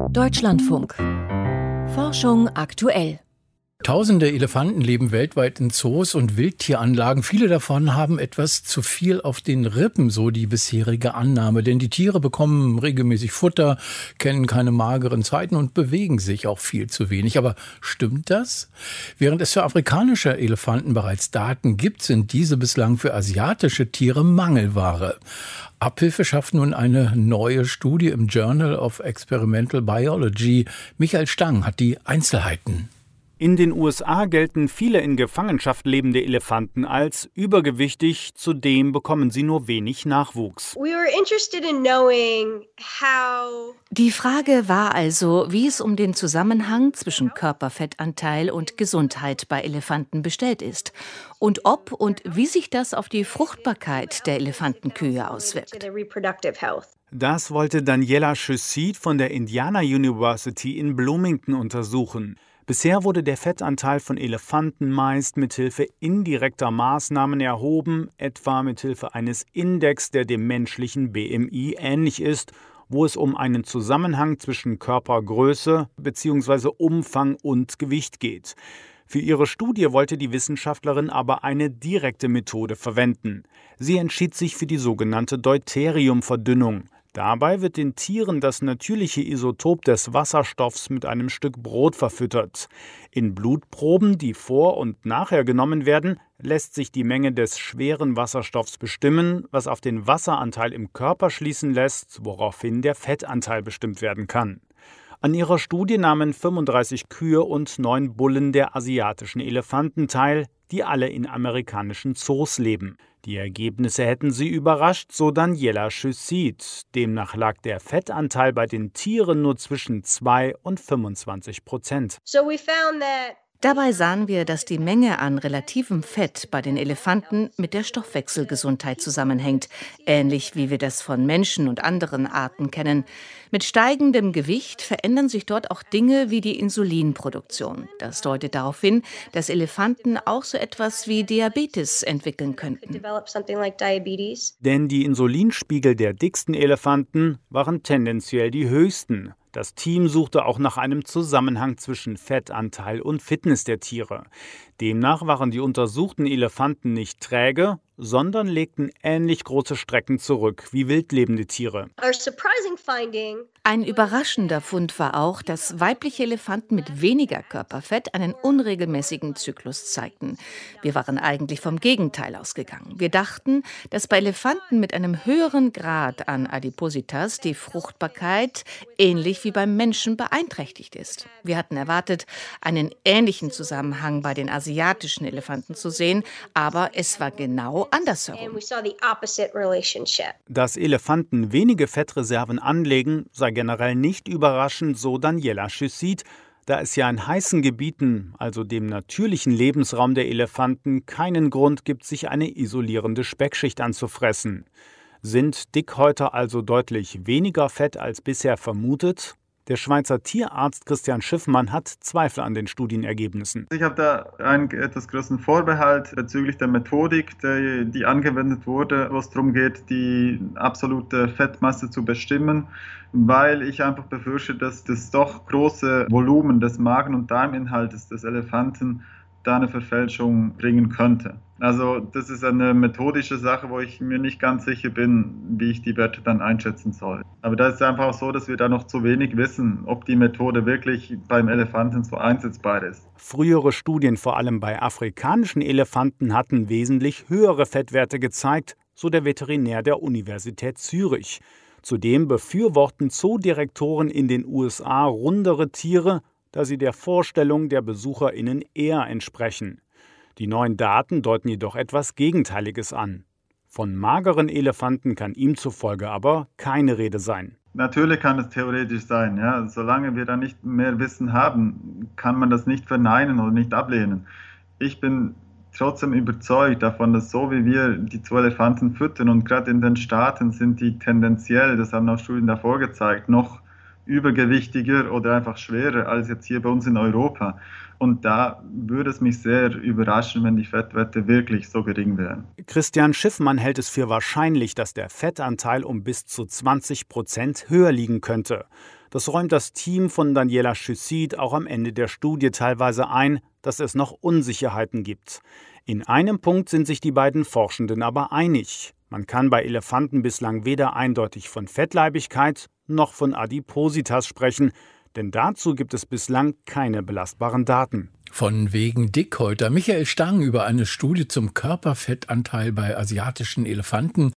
Deutschlandfunk. Forschung aktuell. Tausende Elefanten leben weltweit in Zoos und Wildtieranlagen. Viele davon haben etwas zu viel auf den Rippen, so die bisherige Annahme. Denn die Tiere bekommen regelmäßig Futter, kennen keine mageren Zeiten und bewegen sich auch viel zu wenig. Aber stimmt das? Während es für afrikanische Elefanten bereits Daten gibt, sind diese bislang für asiatische Tiere Mangelware. Abhilfe schafft nun eine neue Studie im Journal of Experimental Biology. Michael Stang hat die Einzelheiten. In den USA gelten viele in Gefangenschaft lebende Elefanten als übergewichtig, zudem bekommen sie nur wenig Nachwuchs. Die Frage war also, wie es um den Zusammenhang zwischen Körperfettanteil und Gesundheit bei Elefanten bestellt ist und ob und wie sich das auf die Fruchtbarkeit der Elefantenkühe auswirkt. Das wollte Daniela Chaussette von der Indiana University in Bloomington untersuchen. Bisher wurde der Fettanteil von Elefanten meist mithilfe indirekter Maßnahmen erhoben, etwa mithilfe eines Index, der dem menschlichen BMI ähnlich ist, wo es um einen Zusammenhang zwischen Körpergröße bzw. Umfang und Gewicht geht. Für ihre Studie wollte die Wissenschaftlerin aber eine direkte Methode verwenden. Sie entschied sich für die sogenannte Deuteriumverdünnung. Dabei wird den Tieren das natürliche Isotop des Wasserstoffs mit einem Stück Brot verfüttert. In Blutproben, die vor und nachher genommen werden, lässt sich die Menge des schweren Wasserstoffs bestimmen, was auf den Wasseranteil im Körper schließen lässt, woraufhin der Fettanteil bestimmt werden kann. An ihrer Studie nahmen 35 Kühe und 9 Bullen der asiatischen Elefanten teil, die alle in amerikanischen Zoos leben. Die Ergebnisse hätten sie überrascht, so Daniela Chaussette. Demnach lag der Fettanteil bei den Tieren nur zwischen 2 und 25%. Dabei sahen wir, dass die Menge an relativem Fett bei den Elefanten mit der Stoffwechselgesundheit zusammenhängt, ähnlich wie wir das von Menschen und anderen Arten kennen. Mit steigendem Gewicht verändern sich dort auch Dinge wie die Insulinproduktion. Das deutet darauf hin, dass Elefanten auch so etwas wie Diabetes entwickeln könnten. Denn die Insulinspiegel der dicksten Elefanten waren tendenziell die höchsten. Das Team suchte auch nach einem Zusammenhang zwischen Fettanteil und Fitness der Tiere. Demnach waren die untersuchten Elefanten nicht träge, sondern legten ähnlich große Strecken zurück wie wildlebende Tiere. Ein überraschender Fund war auch, dass weibliche Elefanten mit weniger Körperfett einen unregelmäßigen Zyklus zeigten. Wir waren eigentlich vom Gegenteil ausgegangen. Wir dachten, dass bei Elefanten mit einem höheren Grad an Adipositas die Fruchtbarkeit ähnlich wie beim Menschen beeinträchtigt ist. Wir hatten erwartet, einen ähnlichen Zusammenhang bei den asiatischen Elefanten zu sehen, aber es war genau andersherum. Dass Elefanten wenige Fettreserven anlegen, sei generell nicht überraschend, so Daniela Chaussette, da es ja in heißen Gebieten, also dem natürlichen Lebensraum der Elefanten, keinen Grund gibt, sich eine isolierende Speckschicht anzufressen. Sind Dickhäuter also deutlich weniger Fett als bisher vermutet? Der Schweizer Tierarzt Christian Schiffmann hat Zweifel an den Studienergebnissen. Ich habe da einen etwas größeren Vorbehalt bezüglich der Methodik, die angewendet wurde, wo es darum geht, die absolute Fettmasse zu bestimmen, weil ich einfach befürchte, dass das doch große Volumen des Magen- und Darminhaltes des Elefanten da eine Verfälschung bringen könnte. Also das ist eine methodische Sache, wo ich mir nicht ganz sicher bin, wie ich die Werte dann einschätzen soll. Aber da ist es einfach so, dass wir da noch zu wenig wissen, ob die Methode wirklich beim Elefanten so einsetzbar ist. Frühere Studien, vor allem bei afrikanischen Elefanten, hatten wesentlich höhere Fettwerte gezeigt, so der Veterinär der Universität Zürich. Zudem befürworten Zoodirektoren in den USA rundere Tiere, da sie der Vorstellung der BesucherInnen eher entsprechen. Die neuen Daten deuten jedoch etwas Gegenteiliges an. Von mageren Elefanten kann ihm zufolge aber keine Rede sein. Natürlich kann es theoretisch sein. Ja. Solange wir da nicht mehr Wissen haben, kann man das nicht verneinen oder nicht ablehnen. Ich bin trotzdem überzeugt davon, dass so wie wir die 2 Elefanten füttern und gerade in den Staaten sind die tendenziell, das haben auch Studien davor gezeigt, noch übergewichtiger oder einfach schwerer als jetzt hier bei uns in Europa. Und da würde es mich sehr überraschen, wenn die Fettwerte wirklich so gering wären. Christian Schiffmann hält es für wahrscheinlich, dass der Fettanteil um bis zu 20% höher liegen könnte. Das räumt das Team von Daniela Chussid auch am Ende der Studie teilweise ein, dass es noch Unsicherheiten gibt. In einem Punkt sind sich die beiden Forschenden aber einig. Man kann bei Elefanten bislang weder eindeutig von Fettleibigkeit noch von Adipositas sprechen, denn dazu gibt es bislang keine belastbaren Daten. Von wegen Dickhäuter. Michael Stang über eine Studie zum Körperfettanteil bei asiatischen Elefanten.